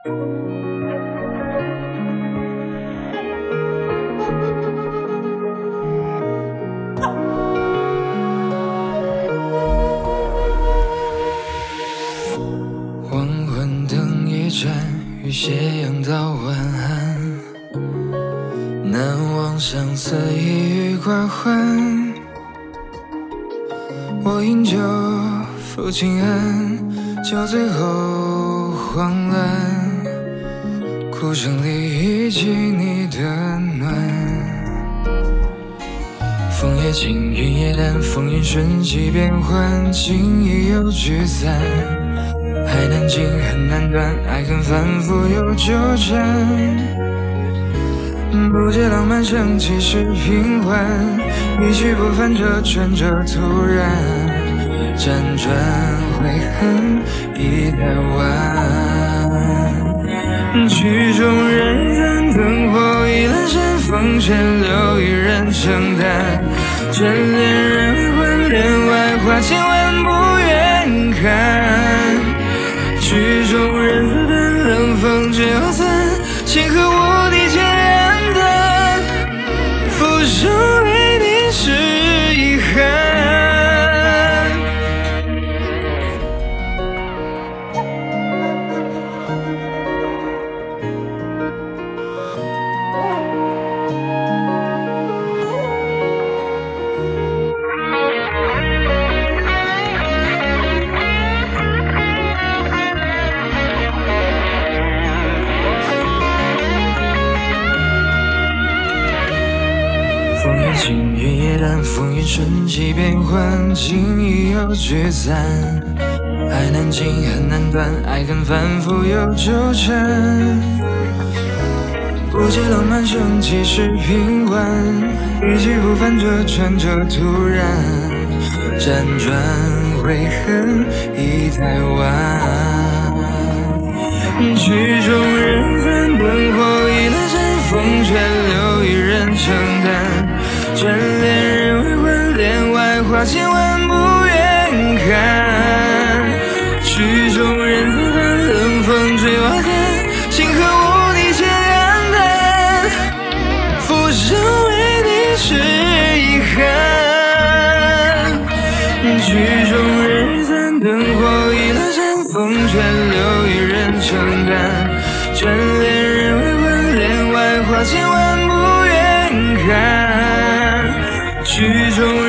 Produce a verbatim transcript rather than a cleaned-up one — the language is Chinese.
黄昏灯一盏，与斜阳道晚安。难忘相思，一语挂欢。我饮酒抚琴案，酒醉后慌乱，哭声里忆起你的暖。风也轻，云也淡，风云瞬息变幻，情意又聚散。爱难尽，恨难断，爱恨反复又纠缠。不解浪漫盛起时平缓，一去不返，这转折突然，辗转悔恨已太晚。曲终人散，灯火已阑珊，风吹留一人承担。眷恋人未还，帘外花千万不愿看。曲终人散，冷风吹又散，星河无底渐暗淡，浮生为你是遗憾。风也轻，云也淡，风云瞬息变幻，情意又聚散。爱难尽，恨难断，爱恨反复又纠缠。不解浪漫盛起时平缓，一去不返，这转折突然，辗转悔恨已太晚。曲终人散，灯火已阑珊，风吹留一人承担。眷恋人未还，帘外花千万不愿看。曲终人散，冷风吹又散，星河无底渐暗淡，浮生为你是遗憾。曲终人散，灯火已阑珊，风吹留一人承担。眷恋人未还，帘外花千万不愿看。曲终